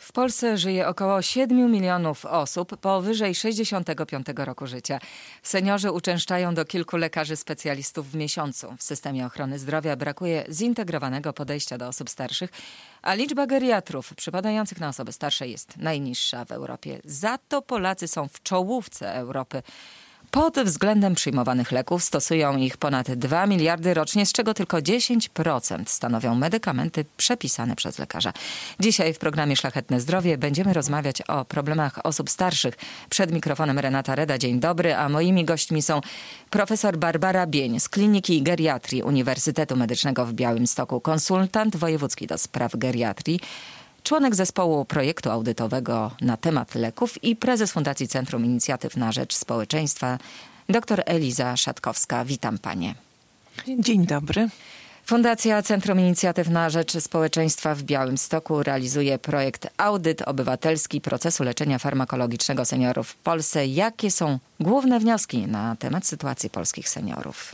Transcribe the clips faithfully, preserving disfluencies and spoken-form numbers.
W Polsce żyje około siedmiu milionów osób powyżej sześćdziesiątego piątego roku życia. Seniorzy uczęszczają do kilku lekarzy specjalistów w miesiącu. W systemie ochrony zdrowia brakuje zintegrowanego podejścia do osób starszych, a liczba geriatrów przypadających na osoby starsze jest najniższa w Europie. Za to Polacy są w czołówce Europy. Pod względem przyjmowanych leków stosują ich ponad dwa miliardy rocznie, z czego tylko dziesięć procent stanowią medykamenty przepisane przez lekarza. Dzisiaj w programie Szlachetne Zdrowie będziemy rozmawiać o problemach osób starszych. Przed mikrofonem Renata Reda. Dzień dobry, a moimi gośćmi są profesor Barbara Bień z Kliniki Geriatrii Uniwersytetu Medycznego w Białymstoku, konsultant wojewódzki do spraw geriatrii, członek zespołu projektu audytowego na temat leków i prezes Fundacji Centrum Inicjatyw na Rzecz Społeczeństwa, dr Eliza Szatkowska. Witam panie. Dzień dobry. Fundacja Centrum Inicjatyw na Rzecz Społeczeństwa w Białymstoku realizuje projekt Audyt Obywatelski Procesu Leczenia Farmakologicznego Seniorów w Polsce. Jakie są główne wnioski na temat sytuacji polskich seniorów?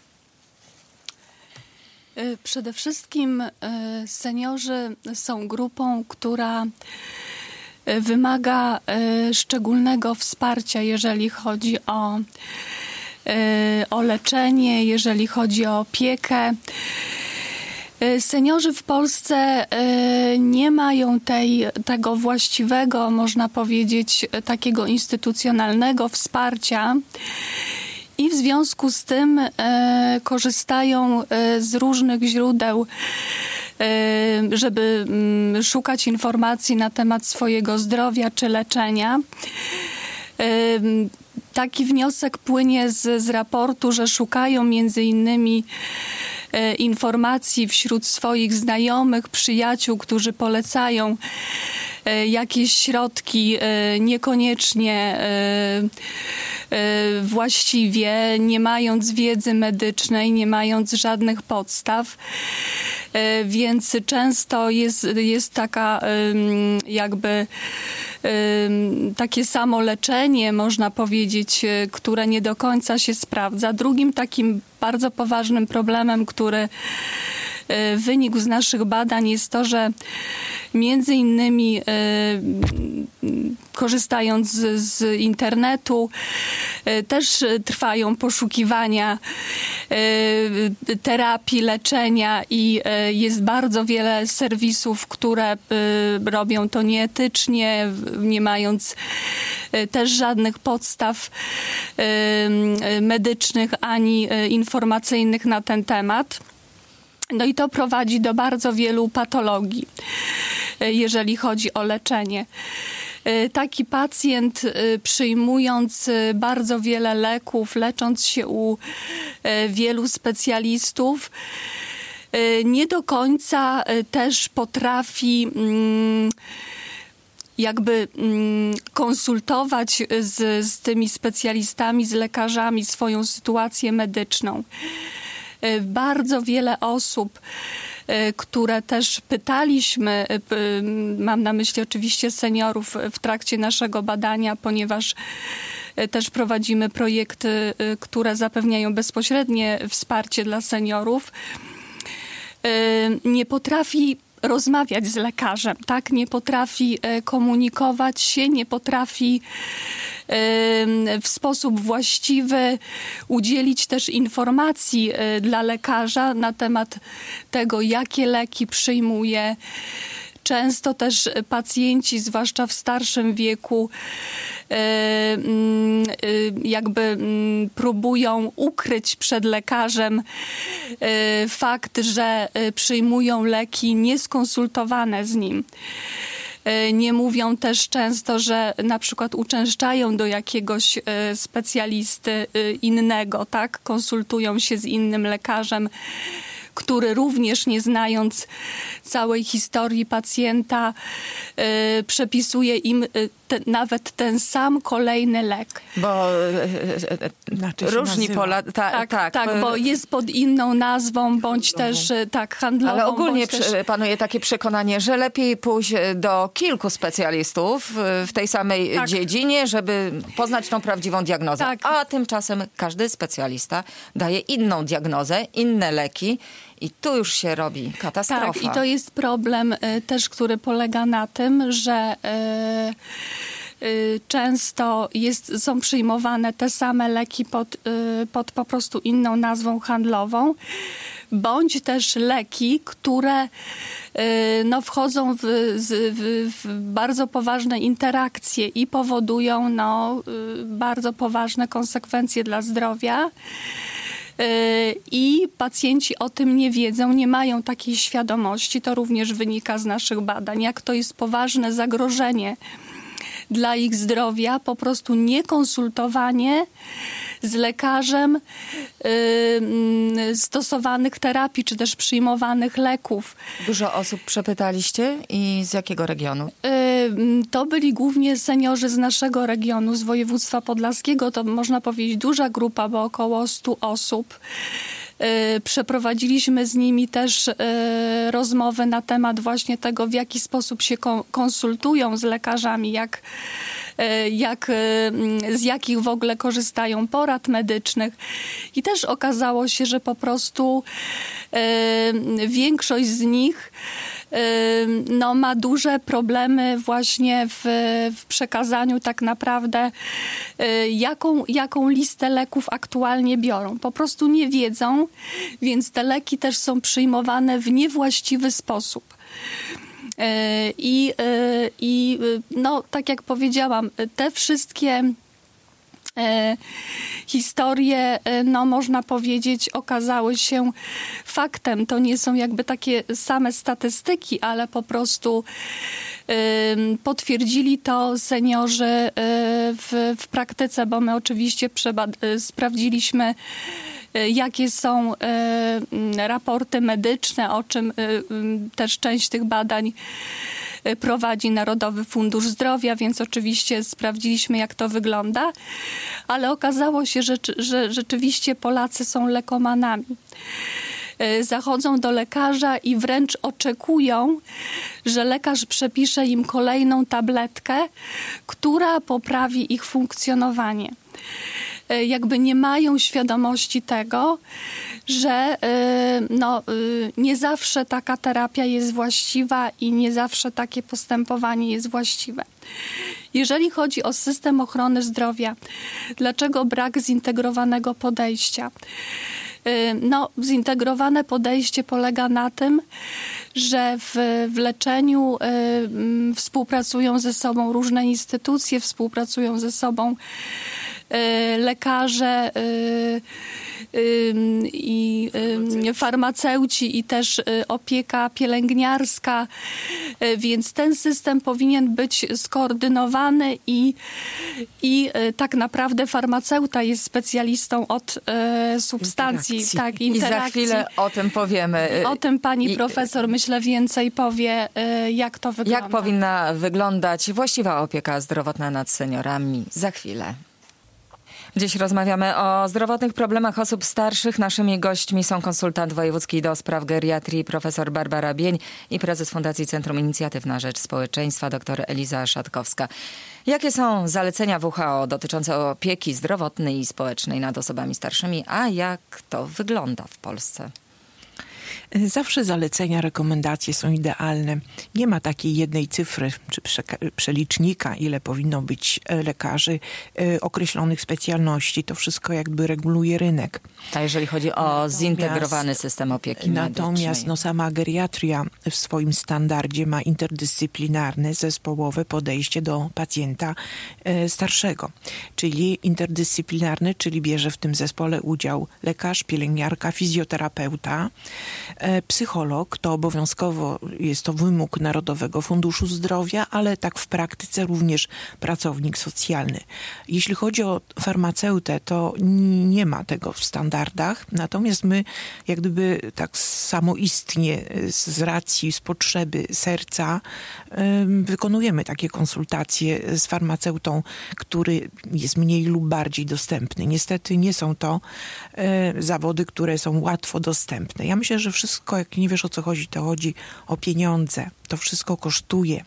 Przede wszystkim seniorzy są grupą, która wymaga szczególnego wsparcia, jeżeli chodzi o, o leczenie, jeżeli chodzi o opiekę. Seniorzy w Polsce nie mają tej, tego właściwego, można powiedzieć, takiego instytucjonalnego wsparcia. I w związku z tym e, korzystają e, z różnych źródeł, e, żeby m, szukać informacji na temat swojego zdrowia czy leczenia. E, taki wniosek płynie z, z raportu, że szukają między innymi e, informacji wśród swoich znajomych, przyjaciół, którzy polecają e, jakieś środki e, niekoniecznie e, właściwie, nie mając wiedzy medycznej, nie mając żadnych podstaw. Więc często jest, jest taka jakby takie samo leczenie, można powiedzieć, które nie do końca się sprawdza. Drugim takim bardzo poważnym problemem, który wynikł z naszych badań, jest to, że między innymi y, korzystając z, z internetu y, też trwają poszukiwania y, terapii, leczenia i y, jest bardzo wiele serwisów, które y, robią to nieetycznie, nie mając y, też żadnych podstaw y, y, medycznych ani y, informacyjnych na ten temat. No i to prowadzi do bardzo wielu patologii, jeżeli chodzi o leczenie. Taki pacjent, przyjmując bardzo wiele leków, lecząc się u wielu specjalistów, nie do końca też potrafi jakby konsultować z, z tymi specjalistami, z lekarzami swoją sytuację medyczną. Bardzo wiele osób, które też pytaliśmy, mam na myśli oczywiście seniorów w trakcie naszego badania, ponieważ też prowadzimy projekty, które zapewniają bezpośrednie wsparcie dla seniorów, nie potrafi rozmawiać z lekarzem, tak? Nie potrafi komunikować się, nie potrafi w sposób właściwy udzielić też informacji dla lekarza na temat tego, jakie leki przyjmuje. Często też pacjenci, zwłaszcza w starszym wieku, jakby próbują ukryć przed lekarzem fakt, że przyjmują leki nieskonsultowane z nim. Nie mówią też często, że na przykład uczęszczają do jakiegoś specjalisty innego, tak? Konsultują się z innym lekarzem, który również, nie znając całej historii pacjenta, y, przepisuje im y, te, nawet ten sam kolejny lek. Bo znaczy różni Polacy... Ta, tak, tak, tak, bo jest pod inną nazwą, bądź handlową. też tak handlową. Ale ogólnie też... panuje takie przekonanie, że lepiej pójść do kilku specjalistów w tej samej tak. dziedzinie, żeby poznać tą prawdziwą diagnozę. Tak. A tymczasem każdy specjalista daje inną diagnozę, inne leki I tu już się robi katastrofa. Tak, i to jest problem też, który polega na tym, że często jest, są przyjmowane te same leki pod, pod po prostu inną nazwą handlową, bądź też leki, które no, wchodzą w, w, w bardzo poważne interakcje i powodują no, bardzo poważne konsekwencje dla zdrowia. I pacjenci o tym nie wiedzą, nie mają takiej świadomości. To również wynika z naszych badań, jak to jest poważne zagrożenie dla ich zdrowia, po prostu niekonsultowanie z lekarzem yy, stosowanych terapii, czy też przyjmowanych leków. Dużo osób przepytaliście i z jakiego regionu? Yy, to byli głównie seniorzy z naszego regionu, z województwa podlaskiego. To można powiedzieć duża grupa, bo około stu osób. Przeprowadziliśmy z nimi też rozmowy na temat właśnie tego, w jaki sposób się konsultują z lekarzami, jak, jak, z jakich w ogóle korzystają porad medycznych. I też okazało się, że po prostu większość z nich no, ma duże problemy właśnie w, w przekazaniu tak naprawdę, jaką, jaką listę leków aktualnie biorą. Po prostu nie wiedzą, więc te leki też są przyjmowane w niewłaściwy sposób. I, i no, tak jak powiedziałam, te wszystkie E, historie, e, no można powiedzieć, okazały się faktem. To nie są jakby takie same statystyki, ale po prostu e, potwierdzili to seniorzy e, w, w praktyce, bo my oczywiście przebad- e, sprawdziliśmy, e, jakie są e, raporty medyczne, o czym e, też część tych badań prowadzi Narodowy Fundusz Zdrowia, więc oczywiście sprawdziliśmy, jak to wygląda, ale okazało się, że, że rzeczywiście Polacy są lekomanami. Zachodzą do lekarza i wręcz oczekują, że lekarz przepisze im kolejną tabletkę, która poprawi ich funkcjonowanie. Jakby nie mają świadomości tego, że no, nie zawsze taka terapia jest właściwa i nie zawsze takie postępowanie jest właściwe. Jeżeli chodzi o system ochrony zdrowia, dlaczego brak zintegrowanego podejścia? No, zintegrowane podejście polega na tym, że w, w leczeniu y, współpracują ze sobą różne instytucje, współpracują ze sobą y, lekarze y, i y, farmaceuci i też y, opieka pielęgniarska, y, więc ten system powinien być skoordynowany i, i y, tak naprawdę farmaceuta jest specjalistą od y, substancji, interakcji. Tak, interakcji. I za chwilę o tym powiemy. O tym pani I, profesor, myślę, więcej powie, y, jak to wygląda. Jak powinna wyglądać właściwa opieka zdrowotna nad seniorami. Za chwilę. Dziś rozmawiamy o zdrowotnych problemach osób starszych. Naszymi gośćmi są konsultant wojewódzki do spraw geriatrii profesor Barbara Bień i prezes Fundacji Centrum Inicjatyw na Rzecz Społeczeństwa dr Eliza Szatkowska. Jakie są zalecenia W H O dotyczące opieki zdrowotnej i społecznej nad osobami starszymi, a jak to wygląda w Polsce? Zawsze zalecenia, rekomendacje są idealne. Nie ma takiej jednej cyfry czy przelicznika, ile powinno być lekarzy określonych specjalności. To wszystko jakby reguluje rynek. A jeżeli chodzi o natomiast, zintegrowany system opieki medycznej? Natomiast no, sama geriatria w swoim standardzie ma interdyscyplinarne, zespołowe podejście do pacjenta starszego. Czyli interdyscyplinarne, czyli bierze w tym zespole udział lekarz, pielęgniarka, fizjoterapeuta, psycholog. To obowiązkowo jest to wymóg Narodowego Funduszu Zdrowia, ale tak w praktyce również pracownik socjalny. Jeśli chodzi o farmaceutę, to nie ma tego w standardach, natomiast my jak gdyby tak samoistnie z racji, z potrzeby serca wykonujemy takie konsultacje z farmaceutą, który jest mniej lub bardziej dostępny. Niestety nie są to zawody, które są łatwo dostępne. Ja myślę, że wszystko, jak nie wiesz o co chodzi, to chodzi o pieniądze. To wszystko kosztuje.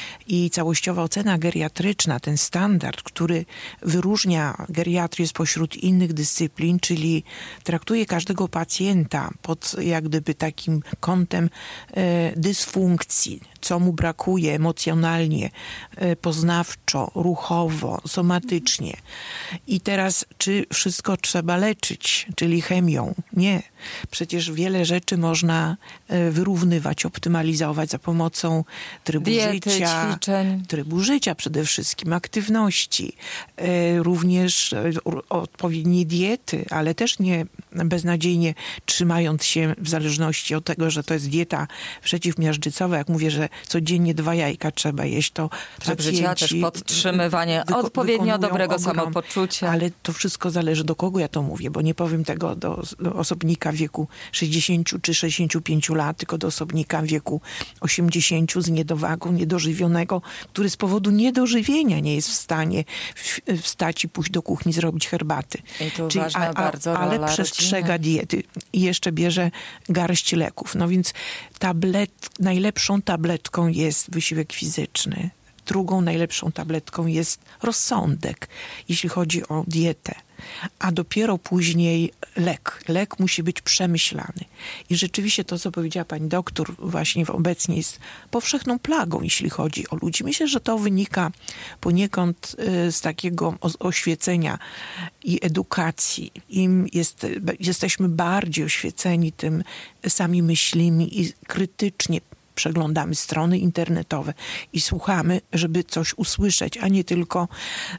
I całościowa ocena geriatryczna, ten standard, który wyróżnia geriatrię spośród innych dyscyplin, czyli traktuje każdego pacjenta pod jak gdyby takim kątem e, dysfunkcji, co mu brakuje emocjonalnie, e, poznawczo, ruchowo, somatycznie. I teraz, czy wszystko trzeba leczyć, czyli chemią? Nie. Przecież wiele rzeczy można e, wyrównywać, optymalizować za pomocą trybu diety, życia, ćwiczeń. trybu życia przede wszystkim, aktywności, e, również e, odpowiedniej diety, ale też nie beznadziejnie trzymając się w zależności od tego, że to jest dieta przeciwmiażdżycowa. Jak mówię, że codziennie dwa jajka trzeba jeść, to Tryb życia, też podtrzymywanie wyko- odpowiednio dobrego ogrom, samopoczucia. Ale to wszystko zależy, do kogo ja to mówię, bo nie powiem tego do, do osobnika w wieku sześćdziesięciu czy sześćdziesięciu pięciu lat, tylko do osobnika w wieku osiemdziesięciu z niedowagą, niedożywionego, który z powodu niedożywienia nie jest w stanie w, wstać i pójść do kuchni, zrobić herbaty. I tu Czyli, ważna a, a, bardzo ale rola przestrzega rodziny. diety i jeszcze bierze garść leków. No więc tablet, najlepszą tabletką jest wysiłek fizyczny. Drugą najlepszą tabletką jest rozsądek, jeśli chodzi o dietę. A dopiero później lek. Lek musi być przemyślany. I rzeczywiście to, co powiedziała pani doktor, właśnie obecnie jest powszechną plagą, jeśli chodzi o ludzi. Myślę, że to wynika poniekąd z takiego oświecenia i edukacji. Im jest, jesteśmy bardziej oświeceni tym sami myślimy i krytycznie przeglądamy strony internetowe i słuchamy, żeby coś usłyszeć, a nie tylko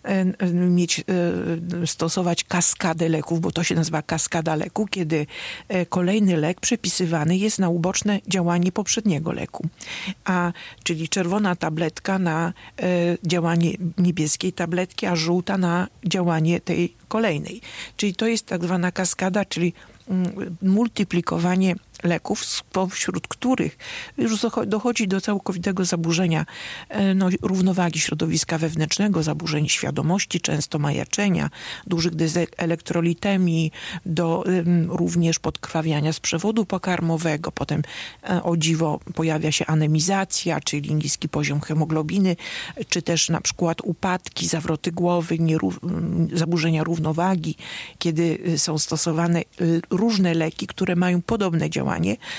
e, mieć, e, stosować kaskadę leków, bo to się nazywa kaskada leku, kiedy e, kolejny lek przepisywany jest na uboczne działanie poprzedniego leku. A, czyli czerwona tabletka na e, działanie niebieskiej tabletki, a żółta na działanie tej kolejnej. Czyli to jest tak zwana kaskada, czyli multiplikowanie leków, spośród których już dochodzi do całkowitego zaburzenia no, równowagi środowiska wewnętrznego, zaburzeń świadomości, często majaczenia, dużych dezelektrolitemii, do um, również podkrwawiania z przewodu pokarmowego. Potem e, o dziwo pojawia się anemizacja, czyli niski poziom hemoglobiny, czy też na przykład upadki, zawroty głowy, nierów, zaburzenia równowagi, kiedy są stosowane różne leki, które mają podobne działanie,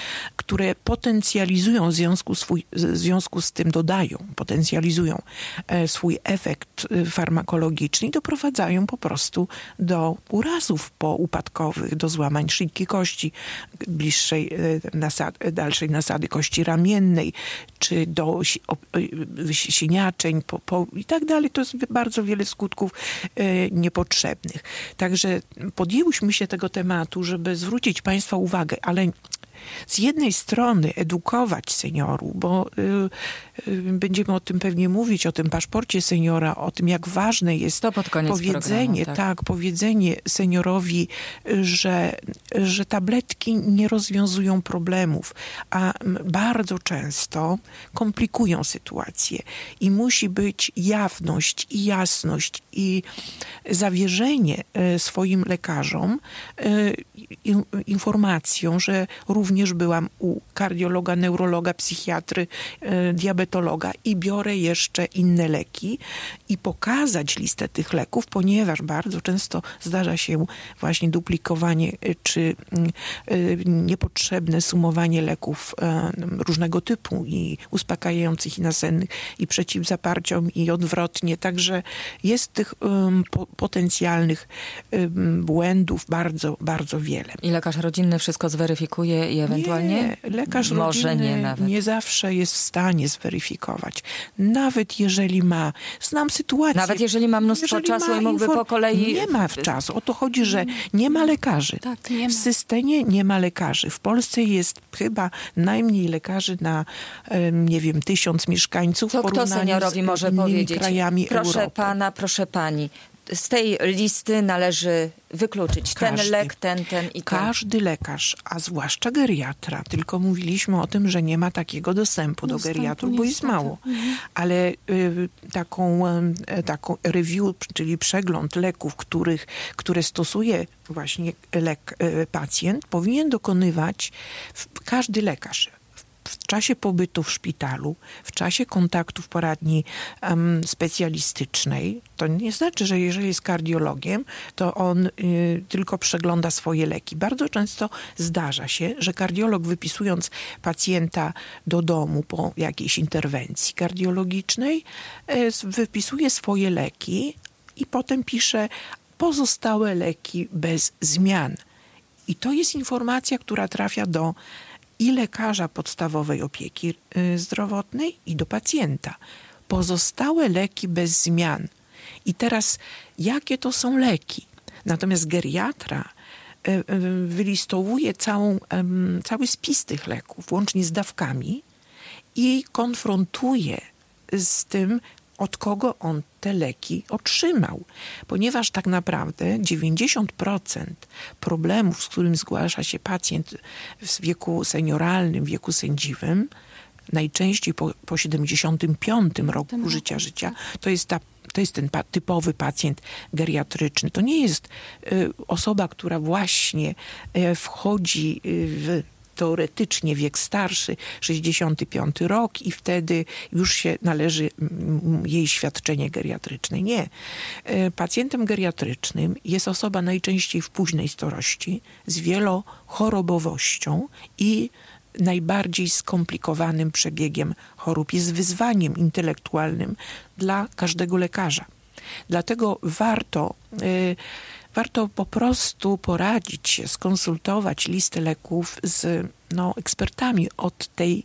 które potencjalizują w związku, swój, w związku z tym, dodają, potencjalizują swój efekt farmakologiczny i doprowadzają po prostu do urazów poupadkowych, do złamań szybkiej kości, bliższej nasad, dalszej nasady kości ramiennej, czy do siniaczeń po, po, i tak dalej. To jest bardzo wiele skutków e, niepotrzebnych. Także podjęłyśmy się tego tematu, żeby zwrócić Państwa uwagę, ale z jednej strony edukować seniorów, bo y, y, będziemy o tym pewnie mówić, o tym paszporcie seniora, o tym, jak ważne jest to pod koniec powiedzenie, tak. tak, powiedzenie seniorowi, że, że tabletki nie rozwiązują problemów, a bardzo często komplikują sytuację. I musi być jawność i jasność i zawierzenie swoim lekarzom informacją, że również byłam u kardiologa, neurologa, psychiatry, e, diabetologa i biorę jeszcze inne leki i pokazać listę tych leków, ponieważ bardzo często zdarza się właśnie duplikowanie czy e, niepotrzebne sumowanie leków e, różnego typu i uspokajających i nasennych i przeciwzaparciom i odwrotnie. Także jest tych um, po, potencjalnych um, błędów bardzo, bardzo wiele. I lekarz rodzinny wszystko zweryfikuje i ewentualnie? Nie, lekarz Może rodzinny nie, nawet. nie zawsze jest w stanie zweryfikować. Nawet jeżeli ma, znam sytuację. Nawet jeżeli ma mnóstwo jeżeli czasu ma i mógłby infor- po kolei... Nie ma czasu. O to chodzi, że nie ma lekarzy. Tak, nie w ma. systemie nie ma lekarzy. W Polsce jest chyba najmniej lekarzy na, nie wiem, tysiąc mieszkańców. To w kto porównaniu seniorowi z może innymi powiedzieć? krajami Proszę Europy. pana, proszę pani. z tej listy należy wykluczyć Każdy. ten lek, ten, ten i ten. Każdy lekarz, a zwłaszcza geriatra, tylko mówiliśmy o tym, że nie ma takiego dostępu do Dostępu geriatrów, bo jest niestety. mało. Ale y, taką, y, taką review, czyli przegląd leków, których, które stosuje właśnie lek, y, pacjent, powinien dokonywać w, każdy lekarz. W czasie pobytu w szpitalu, w czasie kontaktu w poradni um, specjalistycznej. To nie znaczy, że jeżeli jest kardiologiem, to on y, tylko przegląda swoje leki. Bardzo często zdarza się, że kardiolog, wypisując pacjenta do domu po jakiejś interwencji kardiologicznej, y, wypisuje swoje leki i potem pisze pozostałe leki bez zmian. I to jest informacja, która trafia do i lekarza podstawowej opieki zdrowotnej, i do pacjenta. Pozostałe leki bez zmian. I teraz, jakie to są leki? Natomiast geriatra wylistowuje całą, cały spis tych leków, łącznie z dawkami, i konfrontuje z tym, od kogo on te leki otrzymał. Ponieważ tak naprawdę dziewięćdziesiąt procent problemów, z którym zgłasza się pacjent w wieku senioralnym, w wieku sędziwym, najczęściej po, po siedemdziesiątym piątym roku życia, życia, to jest ta To jest ten typowy pacjent geriatryczny. To nie jest y, osoba, która właśnie y, wchodzi w teoretycznie wiek starszy, sześćdziesiąty piąty rok, i wtedy już się należy jej świadczenie geriatryczne. Nie. Pacjentem geriatrycznym jest osoba najczęściej w późnej starości, z wielochorobowością i najbardziej skomplikowanym przebiegiem chorób. Jest wyzwaniem intelektualnym dla każdego lekarza. Dlatego warto... Y, Warto po prostu poradzić się, skonsultować listę leków z no, ekspertami od tej,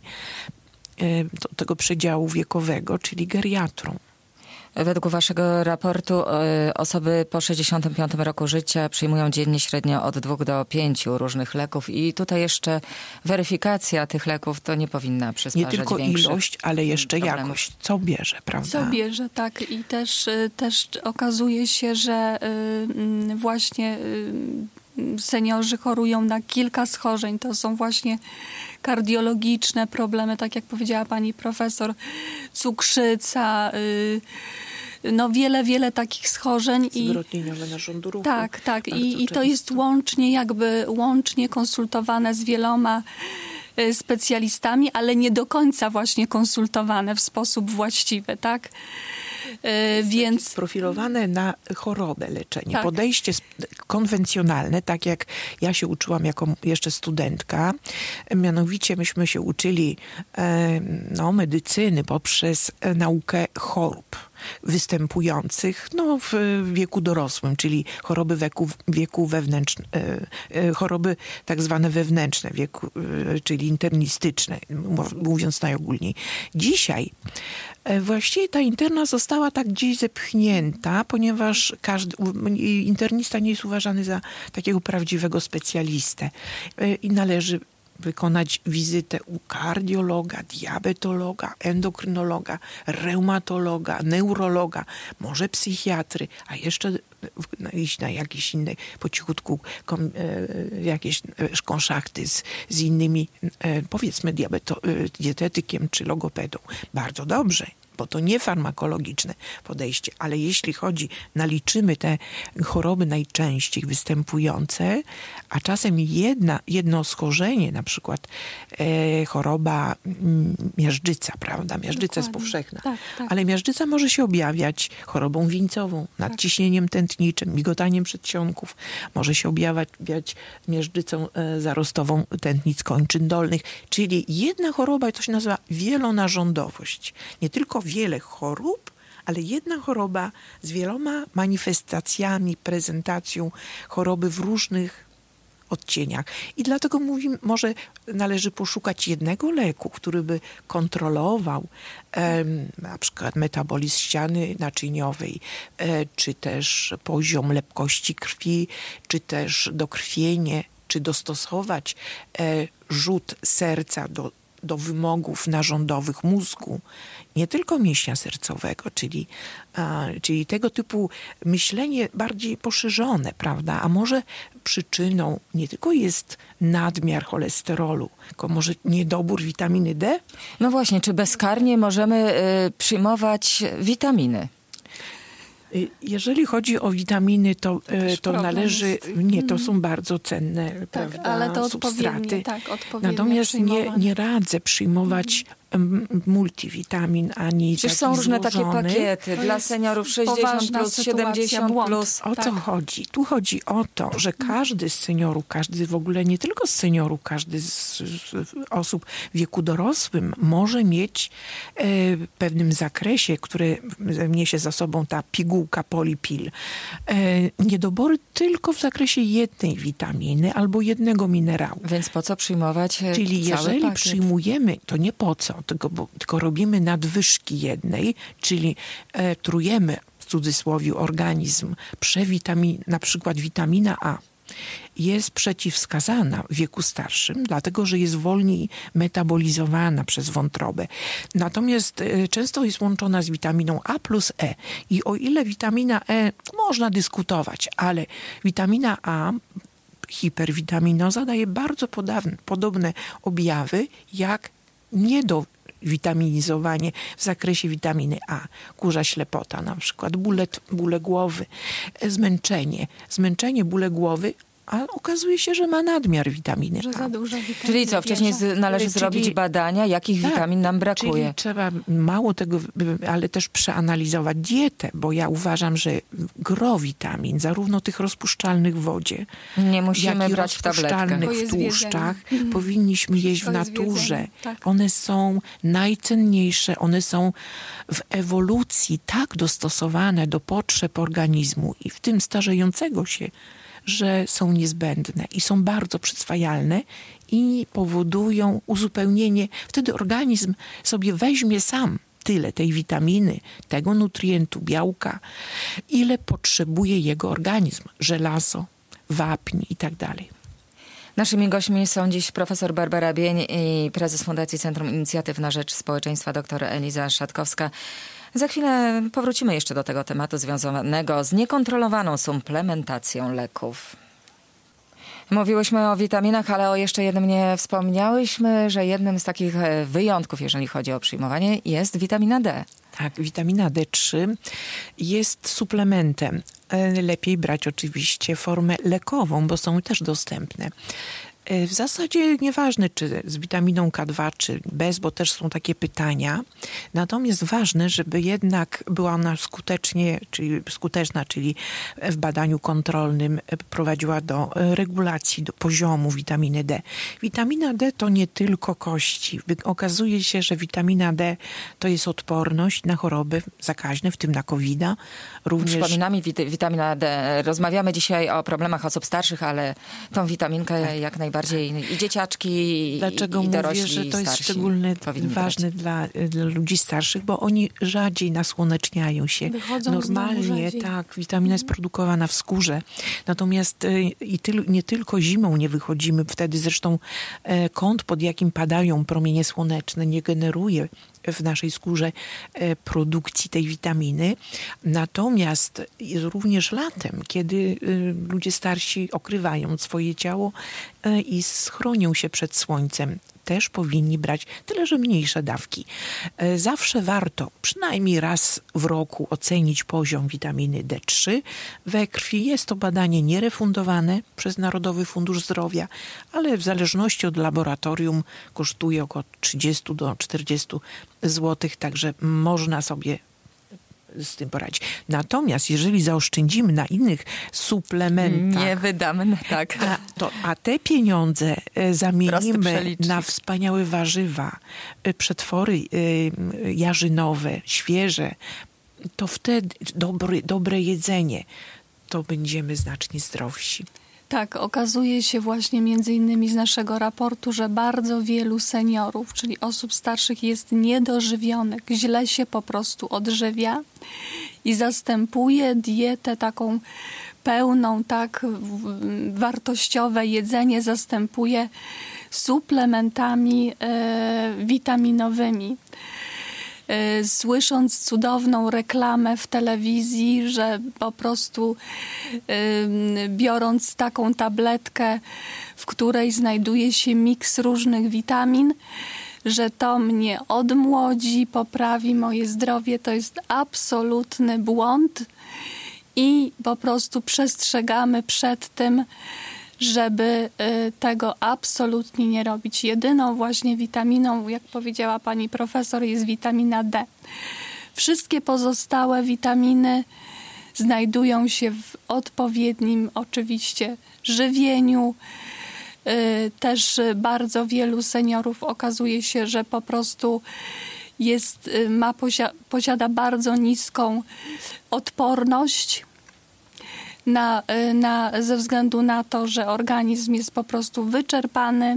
tego przedziału wiekowego, czyli geriatrą. Według waszego raportu osoby po sześćdziesiątym piątym roku życia przyjmują dziennie średnio od dwóch do pięciu różnych leków i tutaj jeszcze weryfikacja tych leków to nie powinna przysparzać Nie tylko ilość, ale jeszcze problemów. Jakość. Co bierze, prawda? Co bierze, tak. I też, też okazuje się, że właśnie seniorzy chorują na kilka schorzeń. To są właśnie kardiologiczne problemy, tak jak powiedziała pani profesor, cukrzyca, no wiele, wiele takich schorzeń. Zwyrodnieniowe narządu ruchu. Tak, tak. I, i to jest łącznie, jakby łącznie konsultowane z wieloma specjalistami, ale nie do końca właśnie konsultowane w sposób właściwy, tak? Więc profilowane na chorobę leczenie. Tak. Podejście konwencjonalne, tak jak ja się uczyłam jako jeszcze studentka, mianowicie myśmy się uczyli no, medycyny poprzez naukę chorób występujących no, w wieku dorosłym, czyli choroby wieku, wieku wewnętrzne, choroby tak zwane wewnętrzne, wieku, czyli internistyczne, mówiąc najogólniej. Dzisiaj właściwie ta interna została tak gdzieś zepchnięta, ponieważ każdy internista nie jest uważany za takiego prawdziwego specjalistę i należy wykonać wizytę u kardiologa, diabetologa, endokrynologa, reumatologa, neurologa, może psychiatry, a jeszcze iść na jakieś inne, po cichutku kom, jakieś konszachty z, z innymi, powiedzmy diabeto, dietetykiem czy logopedą. Bardzo dobrze, bo to nie farmakologiczne podejście, ale jeśli chodzi, naliczymy te choroby najczęściej występujące, a czasem jedna, jedno schorzenie, na przykład e, choroba m, miażdżyca, prawda? Miażdżyca jest powszechna, tak, tak. ale miażdżyca może się objawiać chorobą wieńcową, nadciśnieniem tętniczym, migotaniem przedsionków, może się objawiać miażdżycą e, zarostową tętnic kończyn dolnych, czyli jedna choroba, to się nazywa wielonarządowość. Nie tylko wiele chorób, ale jedna choroba z wieloma manifestacjami, prezentacją choroby w różnych odcieniach. I dlatego mówimy, może należy poszukać jednego leku, który by kontrolował e, na przykład metabolizm ściany naczyniowej, e, czy też poziom lepkości krwi, czy też dokrwienie, czy dostosować e, rzut serca do do wymogów narządowych mózgu, nie tylko mięśnia sercowego, czyli, a, czyli tego typu myślenie bardziej poszerzone, prawda? A może przyczyną nie tylko jest nadmiar cholesterolu, tylko może niedobór witaminy D? No właśnie, czy bezkarnie możemy y, przyjmować witaminy? Jeżeli chodzi o witaminy, to, to, to należy... Jest. Nie, to są bardzo cenne, tak, prawda, ale to substraty. Tak, Natomiast nie, nie radzę przyjmować mhm. multivitamin ani Przecież są różne takie pakiety dla seniorów sześćdziesiąt plus, siedemdziesiąt plus. O tak. co chodzi? Tu chodzi o to, że każdy z seniorów, każdy w ogóle, nie tylko z seniorów, każdy z, z osób w wieku dorosłym może mieć e, w pewnym zakresie, które niesie za sobą ta pigułka Polipil, e, niedobory tylko w zakresie jednej witaminy albo jednego minerału. Więc po co przyjmować cały Czyli jeżeli pakiet? przyjmujemy, to nie po co, tylko, bo, tylko robimy nadwyżki jednej, czyli e, trujemy w cudzysłowie organizm przewitamin, na przykład witamina A jest przeciwwskazana w wieku starszym, dlatego że jest wolniej metabolizowana przez wątrobę. Natomiast e, często jest łączona z witaminą A plus E. I o ile witamina E można dyskutować, ale witamina A, hiperwitaminoza, daje bardzo podawne, podobne objawy jak niedowitaminizowanie w zakresie witaminy A. Kurza ślepota na przykład, bóle, bóle głowy, zmęczenie. Zmęczenie, bóle głowy, a okazuje się, że ma nadmiar witaminy że A. za dużo witaminy. Czyli co, wcześniej z, należy Czyli, zrobić badania, jakich tak, witamin nam brakuje. Czyli trzeba mało tego, ale też przeanalizować dietę, bo ja uważam, że gro witamin, zarówno tych rozpuszczalnych w wodzie, Nie musimy jak i brać w tabletkę. rozpuszczalnych w tłuszczach, Mhm. powinniśmy jeść w Wszystko jest naturze. jedzenie, tak. One są najcenniejsze, one są w ewolucji tak dostosowane do potrzeb organizmu i w tym starzejącego się, że są niezbędne i są bardzo przyswajalne i powodują uzupełnienie. Wtedy organizm sobie weźmie sam tyle tej witaminy, tego nutrientu, białka, ile potrzebuje jego organizm. Żelazo, wapń i tak dalej. Naszymi gośćmi są dziś profesor Barbara Bień i prezes Fundacji Centrum Inicjatyw na Rzecz Społeczeństwa dr Eliza Szatkowska. Za chwilę powrócimy jeszcze do tego tematu związanego z niekontrolowaną suplementacją leków. Mówiłyśmy o witaminach, ale o jeszcze jednym nie wspomniałyśmy, że jednym z takich wyjątków, jeżeli chodzi o przyjmowanie, jest witamina D. Tak, witamina D trzy jest suplementem. Lepiej brać oczywiście formę lekową, bo są też dostępne. W zasadzie nieważne, czy z witaminą K dwa, czy bez, bo też są takie pytania. Natomiast ważne, żeby jednak była ona skutecznie, czyli skuteczna, czyli w badaniu kontrolnym prowadziła do regulacji, do poziomu witaminy D. Witamina D to nie tylko kości. Okazuje się, że witamina D to jest odporność na choroby zakaźne, w tym na kowida. Również... Przypominamy, wit- witamina D. Rozmawiamy dzisiaj o problemach osób starszych, ale tą witaminkę tak. jak najbardziej bardziej i dzieciaczki, Dlaczego i, i dorośli, mówię, że to jest szczególnie ważne dla, dla ludzi starszych, bo oni rzadziej nasłoneczniają się. Wychodzą Normalnie, tak, witamina jest produkowana w skórze. Natomiast i tyl, nie tylko zimą nie wychodzimy, wtedy zresztą kąt, pod jakim padają promienie słoneczne, nie generuje w naszej skórze produkcji tej witaminy. Natomiast również latem, kiedy ludzie starsi okrywają swoje ciało i schronią się przed słońcem, też powinni brać, tyle że mniejsze dawki. Zawsze warto przynajmniej raz w roku ocenić poziom witaminy D trzy we krwi. Jest to badanie nierefundowane przez Narodowy Fundusz Zdrowia, ale w zależności od laboratorium kosztuje około trzydzieści do czterdziestu złotych, także można sobie z tym poradzić. Natomiast jeżeli zaoszczędzimy na innych suplementach... Nie wydamy, tak. A, to, a te pieniądze zamienimy na wspaniałe warzywa, przetwory jarzynowe, świeże, to wtedy dobre, dobre jedzenie, to będziemy znacznie zdrowsi. Tak, okazuje się właśnie między innymi z naszego raportu, że bardzo wielu seniorów, czyli osób starszych, jest niedożywionych, źle się po prostu odżywia i zastępuje dietę taką pełną, tak wartościowe jedzenie zastępuje suplementami e, witaminowymi. Słysząc cudowną reklamę w telewizji, że po prostu y, biorąc taką tabletkę, w której znajduje się miks różnych witamin, że to mnie odmłodzi, poprawi moje zdrowie, to jest absolutny błąd i po prostu przestrzegamy przed tym, żeby y, tego absolutnie nie robić. Jedyną właśnie witaminą, jak powiedziała pani profesor, jest witamina D. Wszystkie pozostałe witaminy znajdują się w odpowiednim oczywiście żywieniu. Y, też bardzo wielu seniorów okazuje się, że po prostu jest, y, ma, posia- posiada bardzo niską odporność Na, na, ze względu na to, że organizm jest po prostu wyczerpany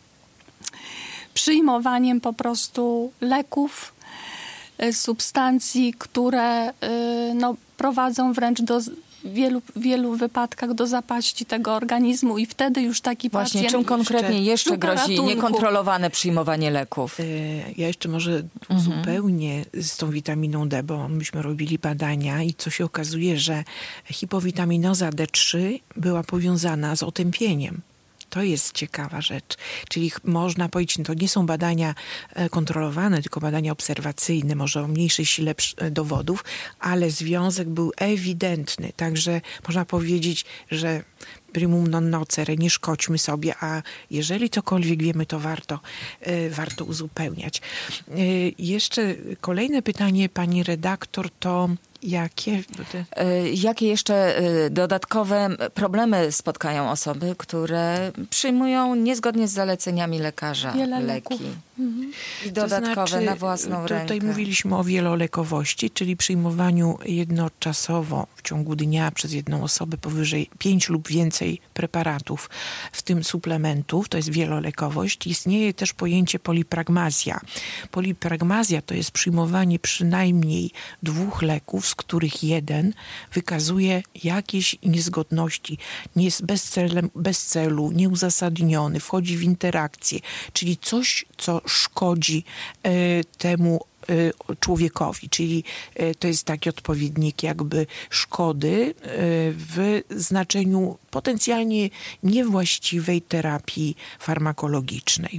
przyjmowaniem po prostu leków, substancji, które no, prowadzą wręcz do w wielu, wielu wypadkach do zapaści tego organizmu i wtedy już taki Właśnie, pacjent... czym konkretnie jeszcze, jeszcze grozi ratunku. niekontrolowane przyjmowanie leków? Ja jeszcze może uzupełnię mhm. z tą witaminą D, bo myśmy robili badania i co się okazuje, że hipowitaminoza D trzy była powiązana z otępieniem. To jest ciekawa rzecz. Czyli można powiedzieć, to nie są badania kontrolowane, tylko badania obserwacyjne, może o mniejszej sile dowodów, ale związek był ewidentny. Także można powiedzieć, że primum non nocere, nie szkodźmy sobie, a jeżeli cokolwiek wiemy, to warto, y, warto uzupełniać. Y, jeszcze kolejne pytanie, pani redaktor, to jakie... Jakie jeszcze dodatkowe problemy spotkają osoby, które przyjmują niezgodnie z zaleceniami lekarza Wiele leki? leków. Mhm. I dodatkowe to znaczy, na własną tutaj rękę. Tutaj mówiliśmy o wielolekowości, czyli przyjmowaniu jednoczasowo w ciągu dnia przez jedną osobę powyżej pięć lub więcej preparatów, w tym suplementów, to jest wielolekowość. Istnieje też pojęcie polipragmazja. Polipragmazja to jest przyjmowanie przynajmniej dwóch leków, z których jeden wykazuje jakieś niezgodności, nie jest bez, celem, bez celu, nieuzasadniony, wchodzi w interakcję, czyli coś, co szkodzi e, temu e, człowiekowi, czyli e, to jest taki odpowiednik jakby szkody e, w znaczeniu potencjalnie niewłaściwej terapii farmakologicznej.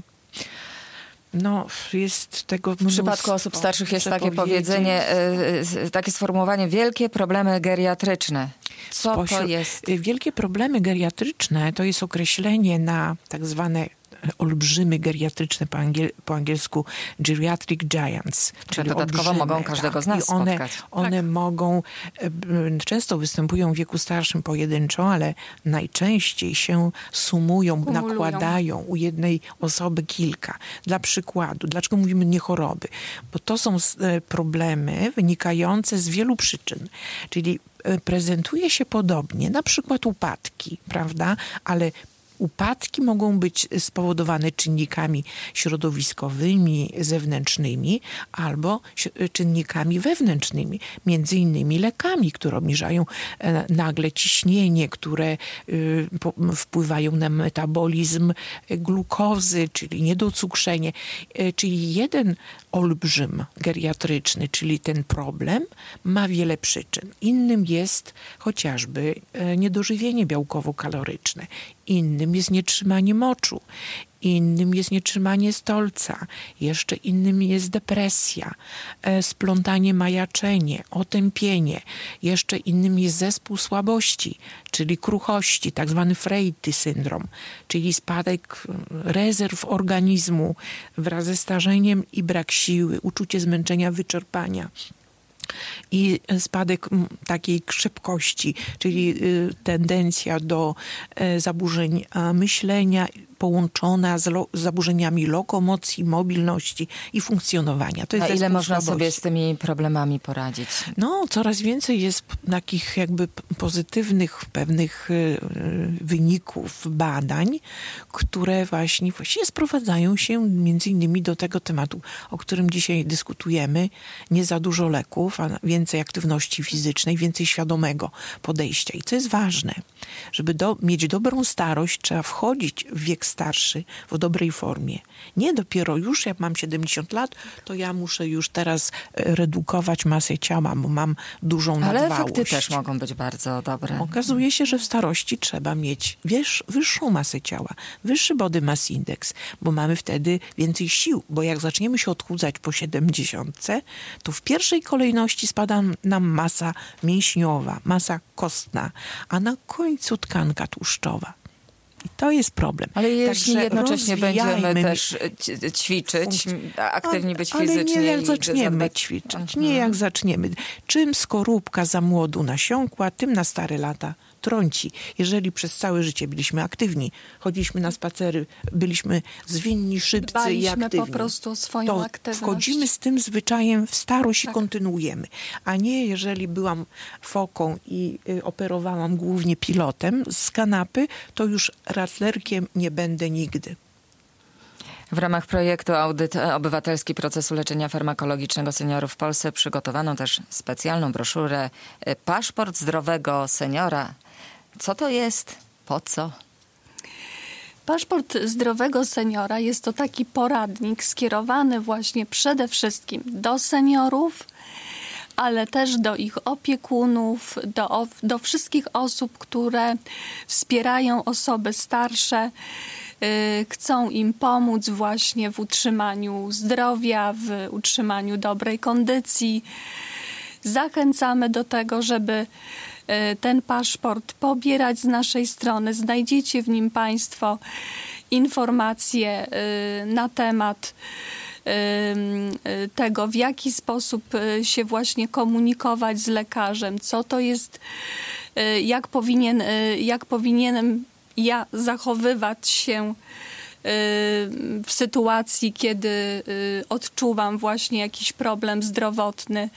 No, jest tego mnóstwo. W przypadku osób starszych jest takie powiedzenie, y, takie sformułowanie wielkie problemy geriatryczne. Co Spośród, to jest? Wielkie problemy geriatryczne to jest określenie na tak zwane olbrzymy geriatryczne, po, angiel, po angielsku geriatric giants. Czyli dodatkowo mogą każdego z nas I one, spotkać. One tak. mogą, często występują w wieku starszym pojedynczo, ale najczęściej się sumują, Kumulują. nakładają u jednej osoby kilka. Dla przykładu, dlaczego mówimy nie choroby? Bo to są problemy wynikające z wielu przyczyn. Czyli prezentuje się podobnie, na przykład upadki, prawda? Ale upadki mogą być spowodowane czynnikami środowiskowymi, zewnętrznymi albo czynnikami wewnętrznymi, między innymi lekami, które obniżają nagle ciśnienie, które wpływają na metabolizm glukozy, czyli niedocukrzenie. Czyli jeden olbrzym geriatryczny, czyli ten problem, ma wiele przyczyn. Innym jest chociażby niedożywienie białkowo-kaloryczne. Innym jest nietrzymanie moczu, innym jest nietrzymanie stolca, jeszcze innym jest depresja, splątanie, majaczenie, otępienie, jeszcze innym jest zespół słabości, czyli kruchości, tak zwany Freity syndrom, czyli spadek rezerw organizmu wraz ze starzeniem i brak siły, uczucie zmęczenia, wyczerpania. I spadek takiej szybkości, czyli tendencja do zaburzeń myślenia połączona z lo- zaburzeniami lokomocji, mobilności i funkcjonowania. To jest A ile można słabości. sobie z tymi problemami poradzić? No, coraz więcej jest takich jakby pozytywnych pewnych y, wyników badań, które właśnie, właśnie sprowadzają się między innymi do tego tematu, o którym dzisiaj dyskutujemy. Nie za dużo leków, ruchów, a więcej aktywności fizycznej, więcej świadomego podejścia. I co jest ważne, żeby do, mieć dobrą starość, trzeba wchodzić w wiek starszy w dobrej formie. Nie dopiero już, jak mam siedemdziesiąt lat, to ja muszę już teraz redukować masę ciała, bo mam dużą nadwałość. Ale efekty też mogą być bardzo dobre. Okazuje się, że w starości trzeba mieć wiesz, wyższą masę ciała, wyższy body mass index, bo mamy wtedy więcej sił, bo jak zaczniemy się odchudzać po siedemdziesiątce, to w pierwszej kolejności spada nam masa mięśniowa, masa kostna, a na końcu tkanka tłuszczowa. I to jest problem. Ale jeśli Także jednocześnie będziemy mi... też ćwiczyć, aktywni być ale fizycznie. Ale nie jak i zaczniemy zadbać... ćwiczyć, Mhm. nie jak zaczniemy. Czym skorupka za młodu nasiąkła, tym na stare lata trąci. Jeżeli przez całe życie byliśmy aktywni, chodziliśmy na spacery, byliśmy zwinni, szybcy Dbaliśmy i aktywni, po prostu o swoją to aktywność. wchodzimy z tym zwyczajem w starość Tak. i kontynuujemy. A nie jeżeli byłam foką i y, operowałam głównie pilotem z kanapy, to już ratlerkiem nie będę nigdy. W ramach projektu Audyt Obywatelski Procesu Leczenia Farmakologicznego Seniorów w Polsce przygotowano też specjalną broszurę Paszport Zdrowego Seniora. Co to jest? Po co? Paszport Zdrowego Seniora jest to taki poradnik skierowany właśnie przede wszystkim do seniorów, ale też do ich opiekunów, do, do wszystkich osób, które wspierają osoby starsze, yy, chcą im pomóc właśnie w utrzymaniu zdrowia, w utrzymaniu dobrej kondycji. Zachęcamy do tego, żeby ten paszport pobierać z naszej strony. Znajdziecie w nim Państwo informacje na temat tego, w jaki sposób się właśnie komunikować z lekarzem, co to jest, jak powinien, jak powinienem ja zachowywać się w sytuacji, kiedy odczuwam właśnie jakiś problem zdrowotny.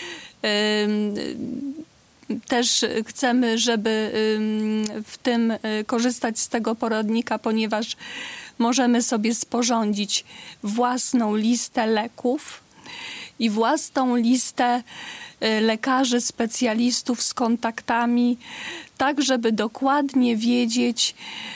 Też chcemy, żeby w tym korzystać z tego poradnika, ponieważ możemy sobie sporządzić własną listę leków i własną listę lekarzy, specjalistów z kontaktami, tak żeby dokładnie wiedzieć,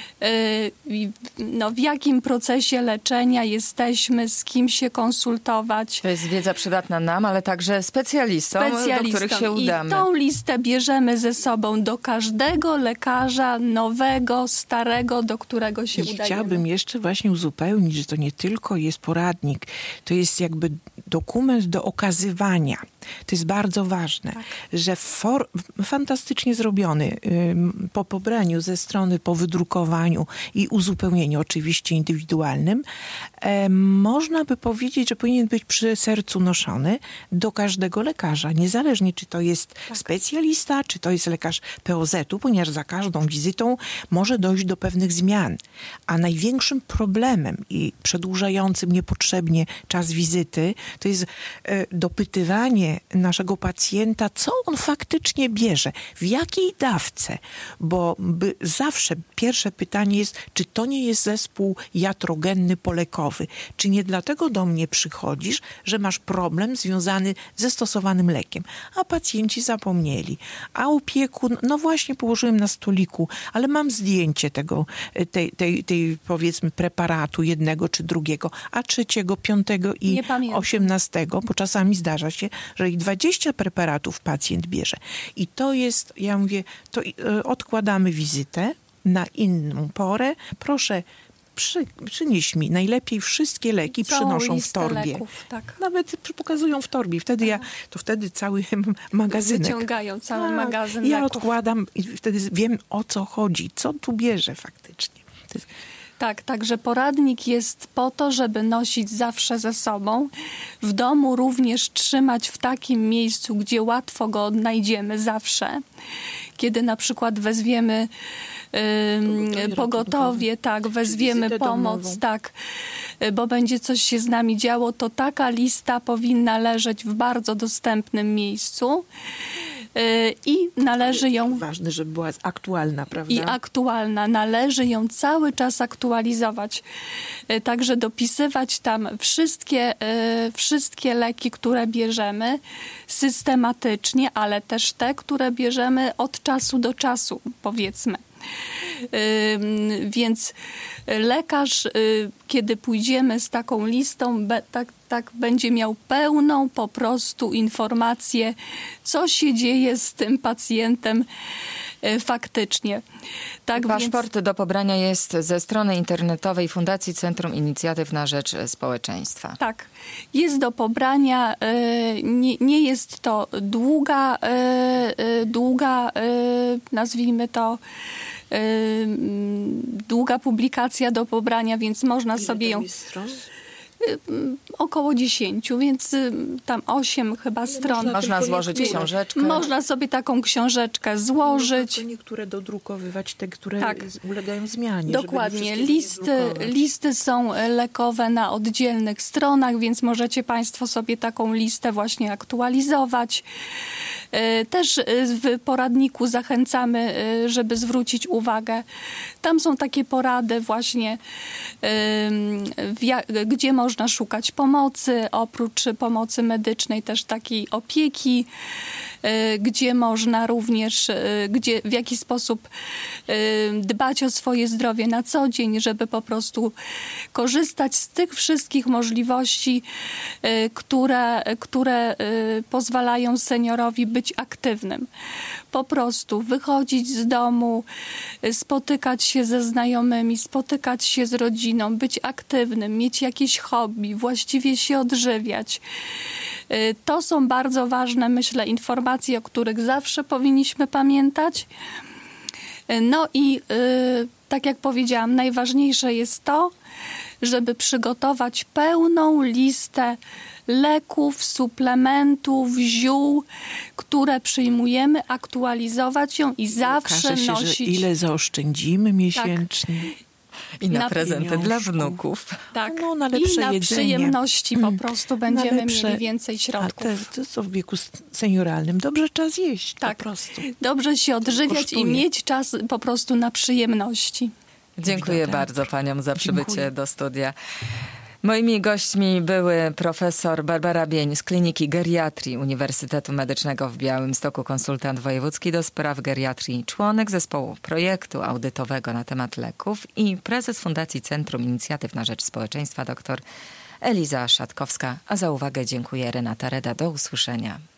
no, w jakim procesie leczenia jesteśmy, z kim się konsultować. To jest wiedza przydatna nam, ale także specjalistom, specjalistom. do których się udamy. I tą listę bierzemy ze sobą do każdego lekarza nowego, starego, do którego się I udajemy. Chciałabym jeszcze właśnie uzupełnić, że to nie tylko jest poradnik, to jest jakby dokument do okazywania. To jest bardzo ważne, tak. że for, fantastycznie zrobiony ym, po pobraniu ze strony, po wydrukowaniu i uzupełnieniu oczywiście indywidualnym, e, można by powiedzieć, że powinien być przy sercu noszony do każdego lekarza, niezależnie czy to jest tak. specjalista, czy to jest lekarz P O Z u, ponieważ za każdą wizytą może dojść do pewnych zmian. A największym problemem i przedłużającym niepotrzebnie czas wizyty, to jest e, dopytywanie naszego pacjenta, co on faktycznie bierze, w jakiej dawce, bo by zawsze pierwsze pytanie jest, czy to nie jest zespół iatrogenny polekowy, czy nie dlatego do mnie przychodzisz, że masz problem związany ze stosowanym lekiem, a pacjenci zapomnieli, a opiekun, no właśnie położyłem na stoliku, ale mam zdjęcie tego, tej, tej, tej powiedzmy preparatu jednego czy drugiego, a trzeciego, piątego i osiemnastego, bo czasami zdarza się, że i dwadzieścia preparatów pacjent bierze. I to jest, ja mówię, to y, odkładamy wizytę na inną porę. Proszę, przy, przynieś mi najlepiej wszystkie leki, Całą przynoszą w torbie. Leków, tak. Nawet pokazują w torbie. Wtedy ja, to wtedy cały magazynek. Wyciągają cały tak, magazyn ja leków. odkładam i wtedy wiem, o co chodzi, co tu bierze faktycznie. To jest... Tak, także poradnik jest po to, żeby nosić zawsze ze sobą. W domu również trzymać w takim miejscu, gdzie łatwo go odnajdziemy zawsze. Kiedy na przykład wezwiemy ym, pogotowie, tak, wezwiemy pomoc, tak, bo będzie coś się z nami działo, to taka lista powinna leżeć w bardzo dostępnym miejscu. i należy ją... Ważne, żeby była aktualna, prawda? I aktualna. Należy ją cały czas aktualizować. Także dopisywać tam wszystkie, wszystkie leki, które bierzemy systematycznie, ale też te, które bierzemy od czasu do czasu, powiedzmy. Więc lekarz, kiedy pójdziemy z taką listą, tak, tak będzie miał pełną po prostu informację, co się dzieje z tym pacjentem faktycznie. Tak Paszport więc... do pobrania jest ze strony internetowej Fundacji Centrum Inicjatyw na Rzecz Społeczeństwa. Tak, jest do pobrania. Nie, nie jest to długa, długa, nazwijmy to, długa publikacja do pobrania, więc można Ile sobie ją... jest stron? Około dziesięciu, więc tam osiem chyba stron. Można złożyć niektóre. książeczkę. Można sobie taką książeczkę złożyć. Można niektóre dodrukowywać, te, które tak. ulegają zmianie. Dokładnie. Listy, listy są lekowe na oddzielnych stronach, więc możecie Państwo sobie taką listę właśnie aktualizować. Też w poradniku zachęcamy, żeby zwrócić uwagę. Tam są takie porady właśnie, gdzie można szukać pomocy, oprócz pomocy medycznej też takiej opieki, gdzie można również, gdzie, w jaki sposób dbać o swoje zdrowie na co dzień, żeby po prostu korzystać z tych wszystkich możliwości, które, które pozwalają seniorowi być aktywnym. Po prostu wychodzić z domu, spotykać się ze znajomymi, spotykać się z rodziną, być aktywnym, mieć jakieś hobby, właściwie się odżywiać. To są bardzo ważne, myślę, informacje, o których zawsze powinniśmy pamiętać. No i tak jak powiedziałam, najważniejsze jest to, żeby przygotować pełną listę leków, suplementów, ziół, które przyjmujemy, aktualizować ją i zawsze Okaże się, nosić... że ile zaoszczędzimy miesięcznie. Tak. I na, na prezenty pieniążku. dla wnuków. Tak. No, na I lepsze na jedzenie. przyjemności po prostu będziemy lepsze- mieli więcej środków. A te, to co w wieku senioralnym. Dobrze czas jeść Tak. po prostu. Dobrze się odżywiać kosztuje. i mieć czas po prostu na przyjemności. Dziękuję Tak. bardzo paniom za przybycie Dziękuję. do studia. Moimi gośćmi były profesor Barbara Bień z Kliniki Geriatrii Uniwersytetu Medycznego w Białymstoku, konsultant wojewódzki do spraw geriatrii, członek zespołu projektu audytowego na temat leków i prezes Fundacji Centrum Inicjatyw na Rzecz Społeczeństwa dr Eliza Szatkowska. A za uwagę dziękuję. Renata Reda. Do usłyszenia.